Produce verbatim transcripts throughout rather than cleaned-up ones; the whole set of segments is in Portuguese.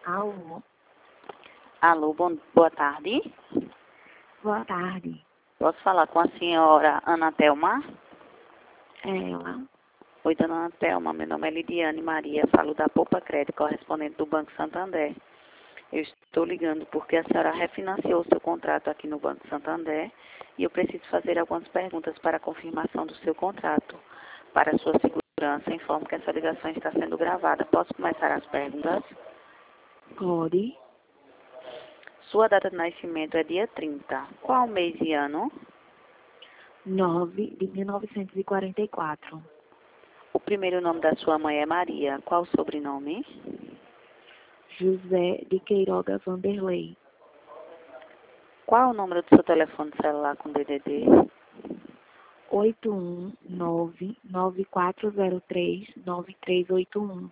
Alô, Alô, bom, boa tarde. boa tarde. Posso falar com a senhora Ana Thelma? Ela, Oi, dona Ana Thelma, meu nome é Lidiane Maria, falo da Poupa Crédito, correspondente do Banco Santander. Eu estou ligando porque a senhora refinanciou o seu contrato aqui no Banco Santander e eu preciso fazer algumas perguntas para a confirmação do seu contrato. Para sua segurança, informo que essa ligação está sendo gravada. Posso começar as perguntas? pode, Sua data de nascimento é dia trinta. Qual mês e ano? nove de mil novecentos e quarenta e quatro. O primeiro nome da sua mãe é Maria. Qual o sobrenome? José de Queiroga Vanderlei. Qual o número do seu telefone celular com D D D? oito um nove nove quatro zero três nove três oito um.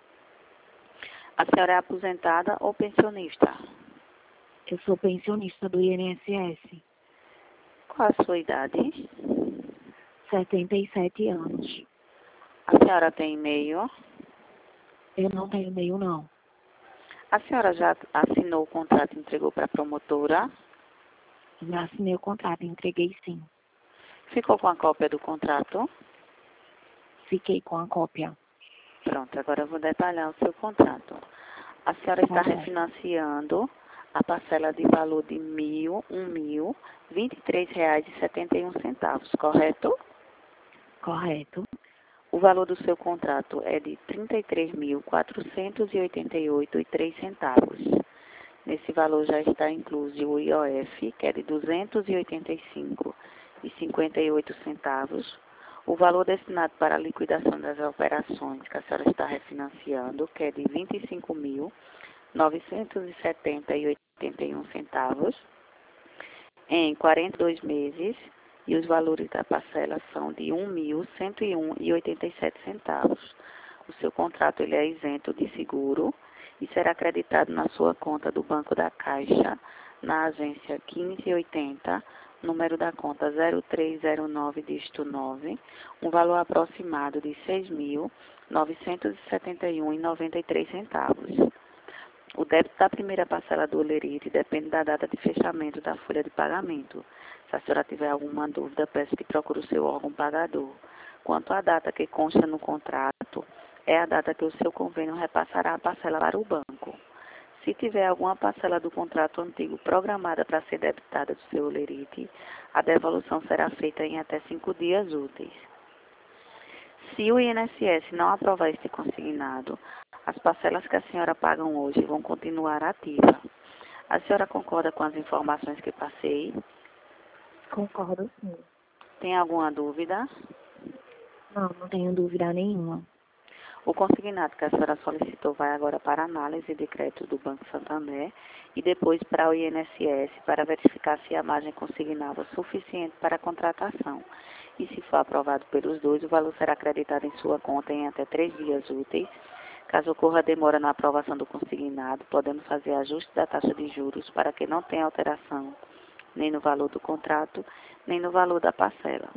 A senhora é aposentada ou pensionista? Eu sou pensionista do I N S S. Qual a sua idade? setenta e sete anos. A senhora tem e-mail? Eu não tenho e-mail, não. A senhora já assinou o contrato e entregou para a promotora? Já assinei o contrato, entreguei sim. Ficou com a cópia do contrato? Fiquei com a cópia. Pronto, agora eu vou detalhar o seu contrato. A senhora está Tá bom. refinanciando a parcela de valor de mil, um mil, vinte e três reais e setenta e um centavos, correto? Correto. O valor do seu contrato é de trinta e três mil, quatrocentos e oitenta e oito reais e três centavos. Nesse valor já está incluso o I O F, que é de duzentos e oitenta e cinco reais e cinquenta e oito centavos. O valor destinado para a liquidação das operações que a senhora está refinanciando, que é de vinte e cinco mil, novecentos e setenta reais e oitenta e um centavos, em quarenta e dois meses, e os valores da parcela são de um mil cento e um reais e oitenta e sete centavos. O seu contrato ele é isento de seguro e será acreditado na sua conta do Banco da Caixa, na agência quinze oitenta, número da conta zero três zero nove, dígito nove, um valor aproximado de seis mil novecentos e setenta e um reais e noventa e três centavos. O débito da primeira parcela do Olerite depende da data de fechamento da folha de pagamento. Se a senhora tiver alguma dúvida, peço que procure o seu órgão pagador. Quanto à data que consta no contrato, é a data que o seu convênio repassará a parcela para o banco. Se tiver alguma parcela do contrato antigo programada para ser debitada do seu Olerite, a devolução será feita em até cinco dias úteis. Se o I N S S não aprovar este consignado, as parcelas que a senhora paga hoje vão continuar ativas. A senhora concorda com as informações que passei? Concordo sim. Tem alguma dúvida? Não, não tenho dúvida nenhuma. O consignado que a senhora solicitou vai agora para análise de crédito do Banco Santander e depois para o I N S S para verificar se a margem consignada é suficiente para a contratação. E se for aprovado pelos dois, o valor será acreditado em sua conta em até três dias úteis. Caso ocorra demora na aprovação do consignado, podemos fazer ajuste da taxa de juros para que não tenha alteração nem no valor do contrato, nem no valor da parcela.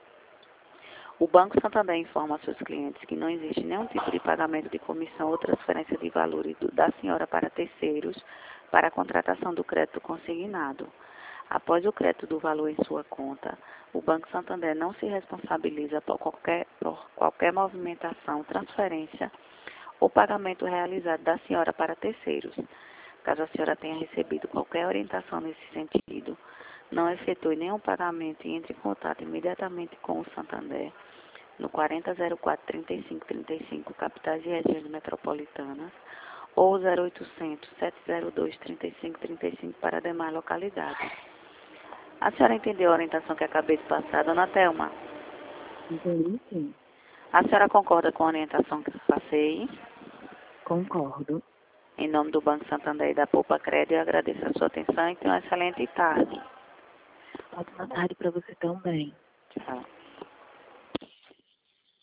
O Banco Santander informa aos seus clientes que não existe nenhum tipo de pagamento de comissão ou transferência de valores do- da senhora para terceiros para a contratação do crédito consignado. Após o crédito do valor em sua conta, o Banco Santander não se responsabiliza por qualquer, por qualquer movimentação, transferência ou pagamento realizado da senhora para terceiros. Caso a senhora tenha recebido qualquer orientação nesse sentido, não efetue nenhum pagamento e entre em contato imediatamente com o Santander no quarenta zero quatro, trinta e cinco trinta e cinco, capitais e regiões metropolitanas, ou zero oitocentos, sete zero dois, trinta e cinco trinta e cinco para demais localidades. A senhora entendeu a orientação que acabei de passar, dona Thelma? Entendi sim. A senhora concorda com a orientação que passei? Concordo. Em nome do Banco Santander e da Poupa Crédito, eu agradeço a sua atenção e tenha uma excelente tarde. Ótima tarde para você também. Tchau.